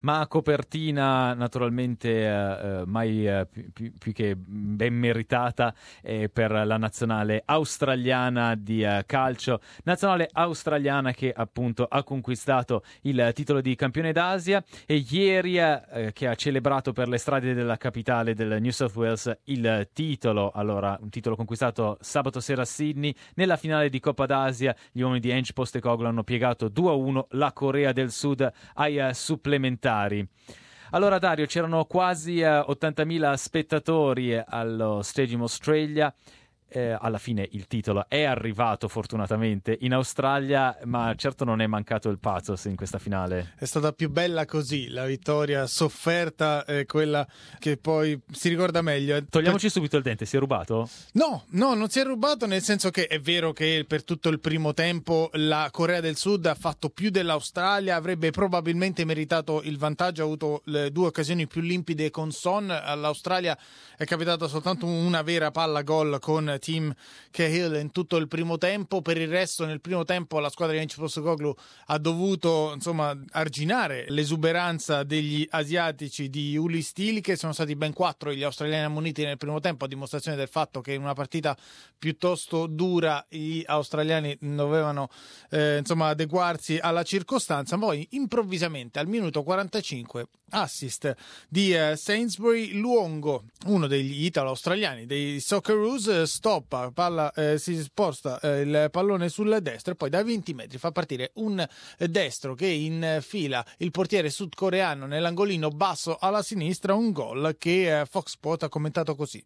Ma copertina naturalmente mai più che ben meritata per la nazionale australiana di calcio, nazionale australiana che appunto ha conquistato il titolo di campione d'Asia e ieri che ha celebrato per le strade della capitale del New South Wales il titolo, allora un titolo conquistato sabato sera a Sydney nella finale di Coppa d'Asia. Gli uomini di Ange Postecoglou hanno piegato 2-1 la Corea del Sud ai supplementari. Allora Dario, c'erano quasi 80.000 spettatori allo Stadium Australia. Alla fine il titolo è arrivato fortunatamente in Australia, ma certo non è mancato il pathos in questa finale. È stata più bella così, la vittoria sofferta è quella che poi si ricorda meglio. Togliamoci subito il dente, si è rubato? No, non si è rubato, nel senso che è vero che per tutto il primo tempo la Corea del Sud ha fatto più dell'Australia, avrebbe probabilmente meritato il vantaggio, ha avuto le due occasioni più limpide con Son. All'Australia è capitata soltanto una vera palla gol con Tim Cahill in tutto il primo tempo. Per il resto nel primo tempo la squadra di Ange Postecoglou ha dovuto arginare l'esuberanza degli asiatici di Uli Stielike. Sono stati ben 4 gli australiani ammoniti nel primo tempo, a dimostrazione del fatto che in una partita piuttosto dura gli australiani dovevano adeguarsi alla circostanza. Poi improvvisamente al minuto 45 assist di Sainsbury, Luongo, uno degli italo-australiani dei Socceroos, stoppa, si sposta il pallone sul destro e poi da 20 metri fa partire un destro che infila il portiere sudcoreano nell'angolino basso alla sinistra, un gol che Fox Sport ha commentato così.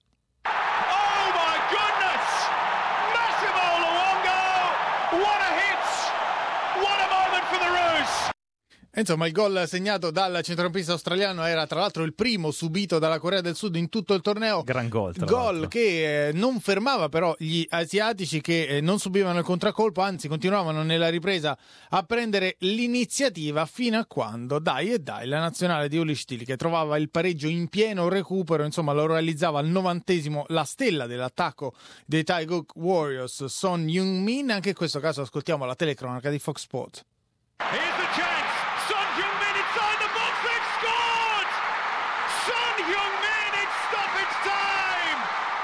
Oh my goodness! Massimo Luongo! What a hit! What a moment for the Roos! Insomma, il gol segnato dal centrocampista australiano era tra l'altro il primo subito dalla Corea del Sud in tutto il torneo. Gran gol, tra gol l'altro. che non fermava però gli asiatici, che non subivano il contraccolpo, anzi continuavano nella ripresa a prendere l'iniziativa fino a quando, dai la nazionale di Uli Stielike trovava il pareggio in pieno recupero. Insomma, lo realizzava al 90° la stella dell'attacco dei Taeguk Warriors, Son Heung-min. Anche in questo caso ascoltiamo la telecronaca di Fox Sports. Here's the chance! Son Heung-min inside the box, they've scored! Son Heung-min in stoppage time!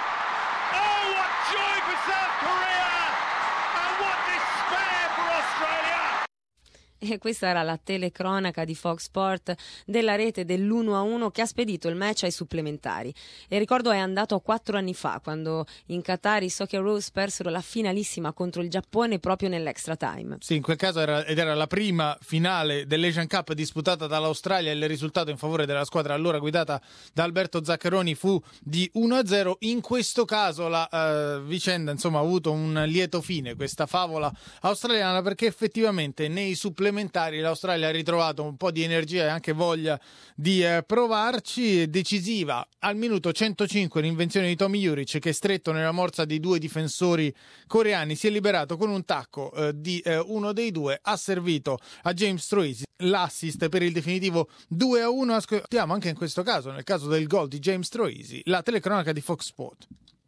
Oh, what joy for South Korea! And what despair for Australia! E questa era la telecronaca di Fox Sport della rete dell'1-1 che ha spedito il match ai supplementari. E ricordo è andato 4 anni fa, quando in Qatar i Socceroos persero la finalissima contro il Giappone proprio nell'extra time. Sì, in quel caso era la prima finale dell'Asian Cup disputata dall'Australia. Il risultato in favore della squadra allora guidata da Alberto Zaccheroni fu di 1-0. In questo caso la vicenda ha avuto un lieto fine, questa favola australiana, perché effettivamente nei supplementari l'Australia ha ritrovato un po' di energia e anche voglia di provarci. Decisiva al minuto 105 l'invenzione di Tomi Juric, che stretto nella morsa di due difensori coreani si è liberato con un tacco di uno dei due, ha servito a James Troisi l'assist per il definitivo 2-1. Ascoltiamo anche in questo caso, nel caso del gol di James Troisi, la telecronaca di Fox Sport.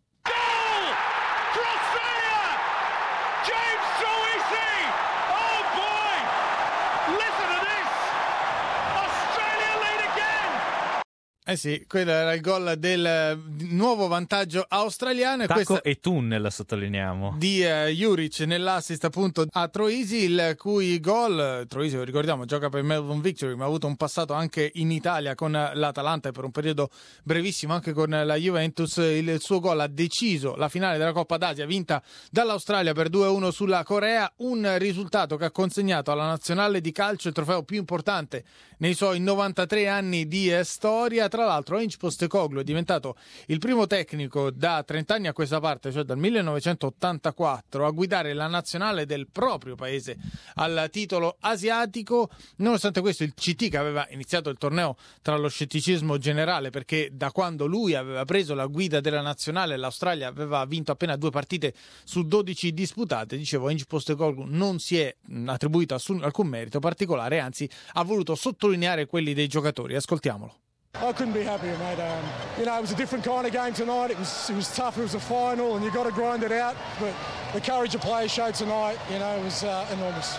Eh sì, quello era il gol del nuovo vantaggio australiano. Tacco e tunnel, sottolineiamo, di Juric nell'assist appunto a Troisi, il cui gol, Troisi lo ricordiamo gioca per Melbourne Victory, ma ha avuto un passato anche in Italia con l'Atalanta e per un periodo brevissimo anche con la Juventus. Il suo gol ha deciso la finale della Coppa d'Asia vinta dall'Australia per 2-1 sulla Corea, un risultato che ha consegnato alla nazionale di calcio il trofeo più importante nei suoi 93 anni di storia. Tra l'altro Ange Postecoglou è diventato il primo tecnico da 30 anni a questa parte, cioè dal 1984, a guidare la nazionale del proprio paese al titolo asiatico. Nonostante questo il CT, che aveva iniziato il torneo tra lo scetticismo generale, perché da quando lui aveva preso la guida della nazionale l'Australia aveva vinto appena 2 partite su 12 disputate, dicevo, Ange Postecoglou non si è attribuito alcun merito particolare, anzi ha voluto sottolineare quelli dei giocatori. Ascoltiamolo. I couldn't be happier, mate. It was a different kind of game tonight. It was tough. It was a final, and you got to grind it out. But the courage the players showed tonight, was enormous.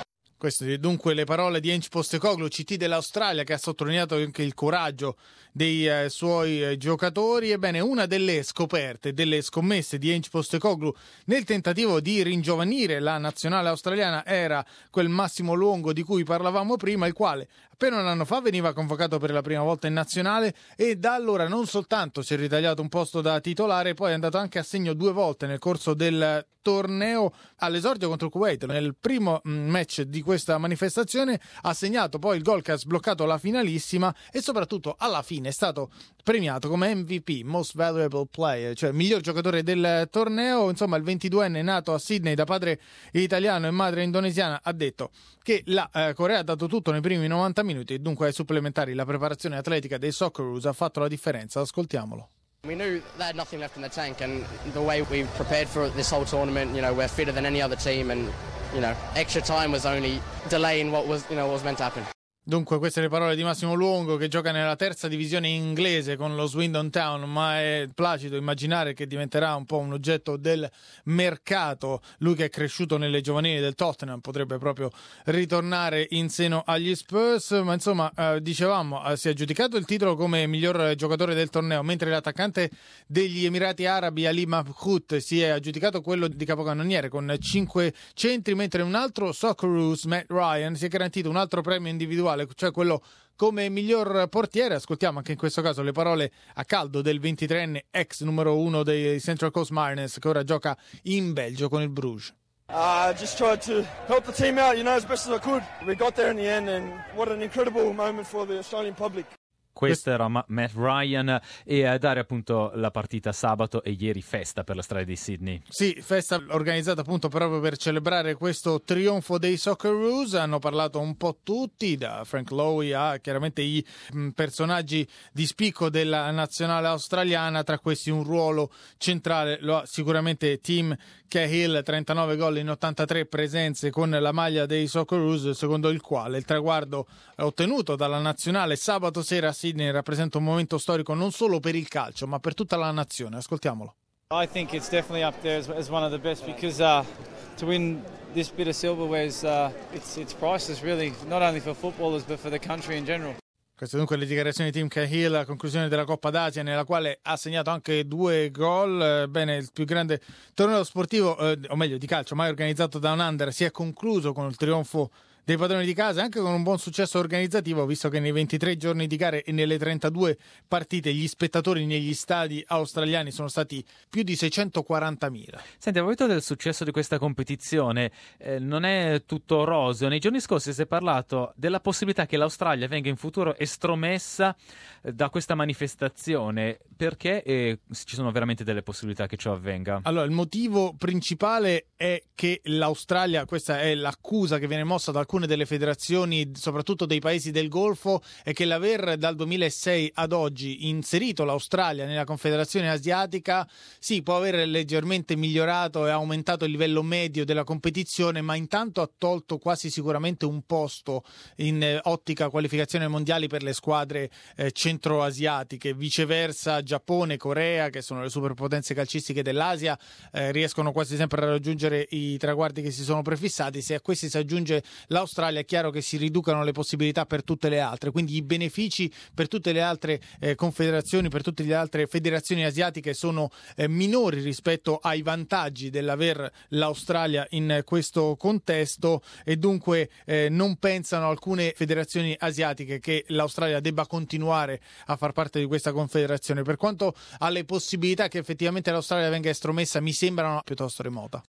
Queste dunque le parole di Ange Postecoglou, CT dell'Australia, che ha sottolineato anche il coraggio dei suoi giocatori. Ebbene, una delle scoperte, delle scommesse di Ange Postecoglou nel tentativo di ringiovanire la nazionale australiana era quel Massimo Luongo di cui parlavamo prima, il quale appena un anno fa veniva convocato per la prima volta in nazionale e da allora non soltanto si è ritagliato un posto da titolare, poi è andato anche a segno 2 volte nel corso del torneo. All'esordio contro il Kuwait, nel primo match di questa manifestazione, ha segnato poi il gol che ha sbloccato la finalissima e soprattutto alla fine è stato premiato come MVP, Most Valuable Player, cioè miglior giocatore del torneo. Insomma, il 22enne nato a Sydney da padre italiano e madre indonesiana ha detto che la Corea ha dato tutto nei primi 90 minuti e dunque ai supplementari la preparazione atletica dei Socceroos ha fatto la differenza. Ascoltiamolo. We knew they had nothing left in the tank, and the way we prepared for this whole tournament, we're fitter than any other team, and extra time was only delaying what was meant to happen. Dunque, queste le parole di Massimo Luongo, che gioca nella terza divisione inglese con lo Swindon Town, ma è placido immaginare che diventerà un po' un oggetto del mercato. Lui che è cresciuto nelle giovanili del Tottenham potrebbe proprio ritornare in seno agli Spurs, ma insomma, dicevamo, si è aggiudicato il titolo come miglior giocatore del torneo, mentre l'attaccante degli Emirati Arabi Ali Mahmoud si è aggiudicato quello di capocannoniere con 5 centri, mentre un altro Socceroos, Matt Ryan, si è garantito un altro premio individuale, cioè quello come miglior portiere. Ascoltiamo anche in questo caso le parole a caldo del 23enne ex numero 1 dei Central Coast Mariners, che ora gioca in Belgio con il Bruges. I just tried to help the team out, as best as I could. We got there in the end, and what an incredible moment for the Australian public. Questo era Matt Ryan, e a dare appunto la partita sabato e ieri festa per la strada di Sydney. Sì, festa organizzata appunto proprio per celebrare questo trionfo dei Socceroos. Hanno parlato un po' tutti, da Frank Lowy a chiaramente i personaggi di spicco della nazionale australiana. Tra questi un ruolo centrale lo ha sicuramente Tim Cahill, 39 gol in 83 presenze con la maglia dei Socceroos, secondo il quale il traguardo ottenuto dalla nazionale sabato sera a Sydney rappresenta un momento storico non solo per il calcio ma per tutta la nazione. Ascoltiamolo. I think it's definitely up there as one of the best, because to win this bit of silverware is it's priceless, really, not only for footballers but for the country in general. Queste dunque le dichiarazioni di Tim Cahill a conclusione della Coppa d'Asia, nella quale ha segnato anche 2 gol. Bene, il più grande torneo sportivo, o meglio di calcio, mai organizzato da un under, si è concluso con il trionfo dei padroni di casa, anche con un buon successo organizzativo, visto che nei 23 giorni di gare e nelle 32 partite gli spettatori negli stadi australiani sono stati più di 640.000. Senti, a proposito del successo di questa competizione, non è tutto roseo. Nei giorni scorsi si è parlato della possibilità che l'Australia venga in futuro estromessa da questa manifestazione. Perché ci sono veramente delle possibilità che ciò avvenga? Allora, il motivo principale è che l'Australia, questa è l'accusa che viene mossa da alcune delle federazioni, soprattutto dei paesi del Golfo, è che l'aver dal 2006 ad oggi inserito l'Australia nella Confederazione Asiatica sì, può aver leggermente migliorato e aumentato il livello medio della competizione, ma intanto ha tolto quasi sicuramente un posto in ottica qualificazione mondiali per le squadre centroasiatiche. Viceversa, Giappone, Corea, che sono le superpotenze calcistiche dell'Asia, riescono quasi sempre a raggiungere i traguardi che si sono prefissati. Se a questi si aggiunge l'Australia, è chiaro che si riducano le possibilità per tutte le altre, quindi i benefici per tutte le altre confederazioni, per tutte le altre federazioni asiatiche sono minori rispetto ai vantaggi dell'aver l'Australia in questo contesto, e dunque non pensano alcune federazioni asiatiche che l'Australia debba continuare a far parte di questa confederazione. Per quanto alle possibilità che effettivamente l'Australia venga estromessa, mi sembrano piuttosto remota.